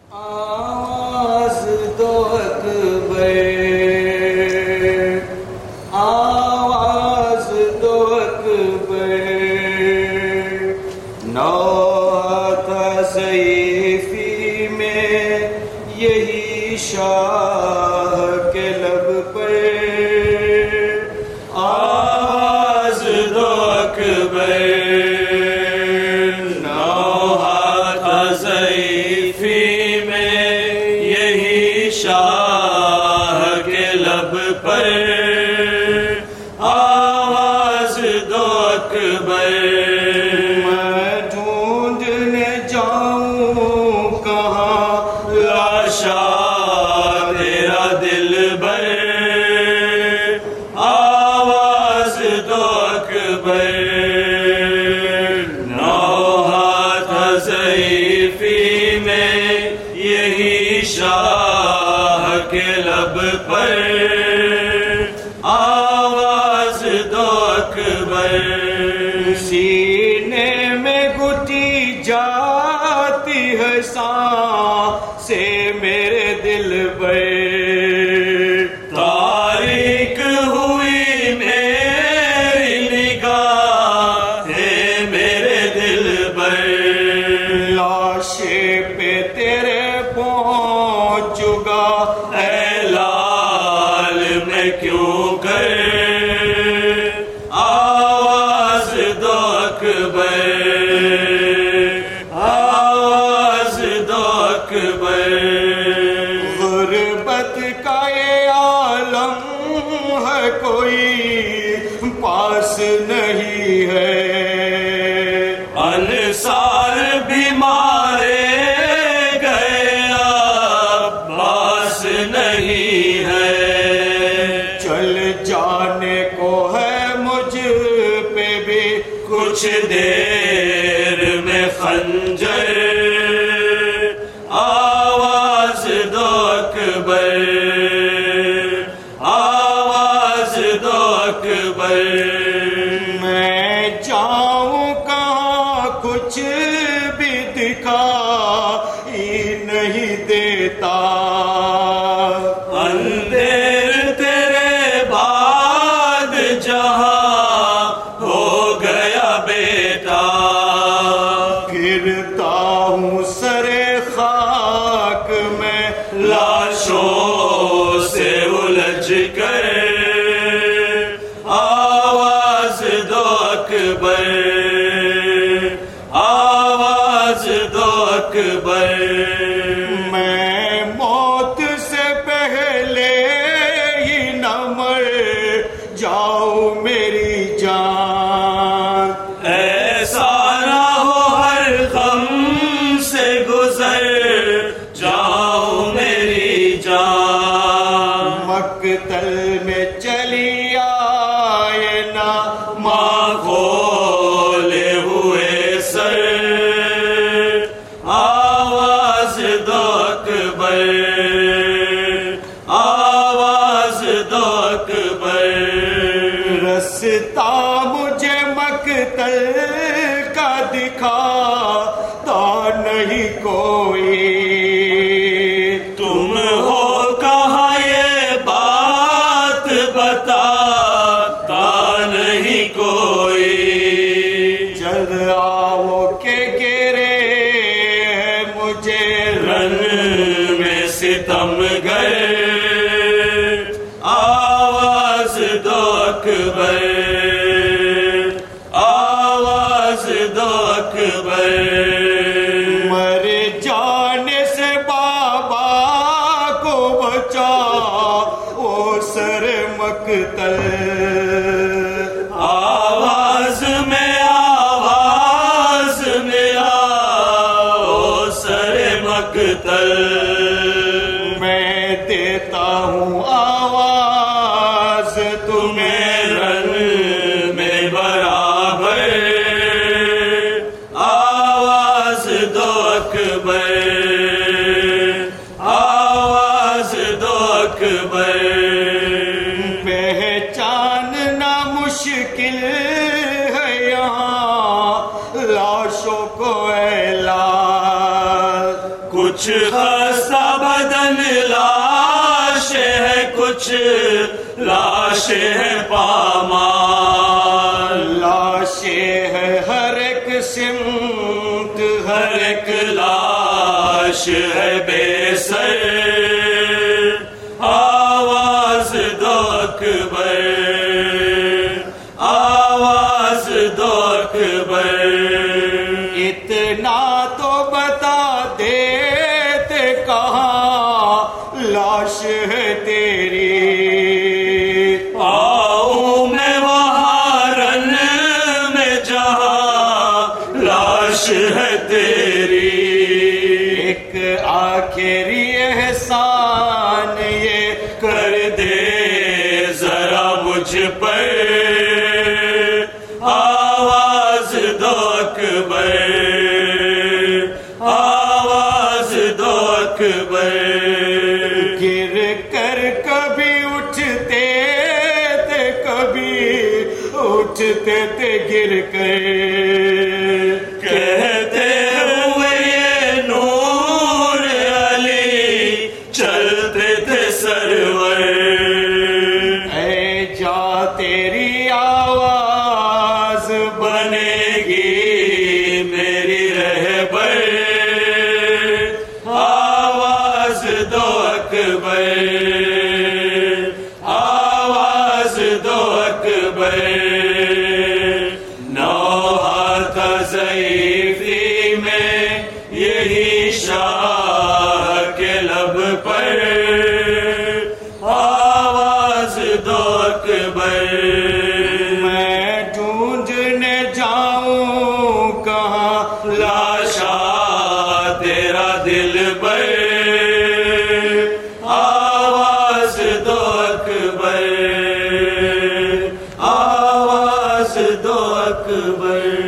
آواز دو اکبر، آواز دو اکبر، نوحہ تھا ضعیفی میں یہی شاہ کے لب پر، آواز دو اکبر، نوحہ تھا ضعیفی میں یہی شاہ کے لب پر، آواز دو اکبر، میں ڈھونڈنے جاؤں کہاں لاشا تیرا دلبر، آواز دو اکبر، نوحہ تھا ضعیفی میں یہی شاہ کے لب پر، آواز دو اکبر، سینے میں گھٹی جاتی ہے سانس سے میرے دل پر، تاریک ہوئی میری نگاہ ہے میرے دل پر، لاشے پہ تیرے پہنچ چکا اے لال میں کیوں کر، آواز دو اکبر، آواز دو اکبر، غربت کا یہ عالم ہے کوئی پاس نہیں ہے، انصار بھی مارے گئے اب پاس نہیں ہے، چل جانے کو ہے مجھ پہ بھی کچھ دیر میں خنجر، آواز دو اکبر، آواز دو اکبر، میں جاؤں کہاں کچھ بھی دکھائی نہیں دیتا، اندھیر تیرے بعد جہاں ہو گیا بیٹا، گرتا ہوں سرے خاک میں لاشوں سے الجھ کر، آواز دو اکبر، آواز دو اکبر، میں موت سے پہلے ہی نہ مر جاؤں میری جان، ایسا نہ ہو ہر غم سے گزر جاؤں میری جان، مقتل میں چلی آئے نا ماں کھولے ہوئے سر، آواز دو اکبر، آواز دو اکبر، رستہ مجھے مقتل کا دکھاتا نہیں کوئی، تم ہو کہاں یہ بات بتاتا نہیں کوئی، جلد آؤ کہ گرے ہے مجھے رن میں ستم گر، آواز دو اکبر، آواز دو اکبر، مر جانے سے بابا کو بچا وہ سر مقتل، آواز میں آواز میں آؤ سر مقتل، میں دیتا ہوں آواز تمہیں رن میں برابر، آواز دو اکبر، آواز دو اکبر، پہچاننا مشکل ہے یہاں لاشوں کو اے لال، کچھ کچھ خستہ بدن لاش ہے، کچھ لاش ہے پامال، لاشیں ہے ہر ایک سمت، ہر ایک لاش ہے بے سر، آواز دو اکبر، آواز دو اکبر، اتنا تو بتا دیتے کہاں لاش ہے تیری، آؤں میں وہاں رن میں جہاں لاش ہے تیری، ایک آخری احسان یہ کر دے ذرا مجھ پر، آواز دو اکبر، آواز دو اکبر، گر کر کبھی اٹھتے تھے، کبھی اٹھتے تھے گر کر، کہتے ہوئے یہ نور علی چلتے تھے سرور، اے جا تیری آواز بنے گی میری رہبر، آواز دو اکبر، آواز دو اکبر، نوحہ تھا ضعیفی میں یہی شاہ کے لب پر، آواز دو اکبر، میں ڈھونڈنے جاؤں کہاں لاشا تیرا دل بر، آواز دو اکبر، آواز دو اکبر۔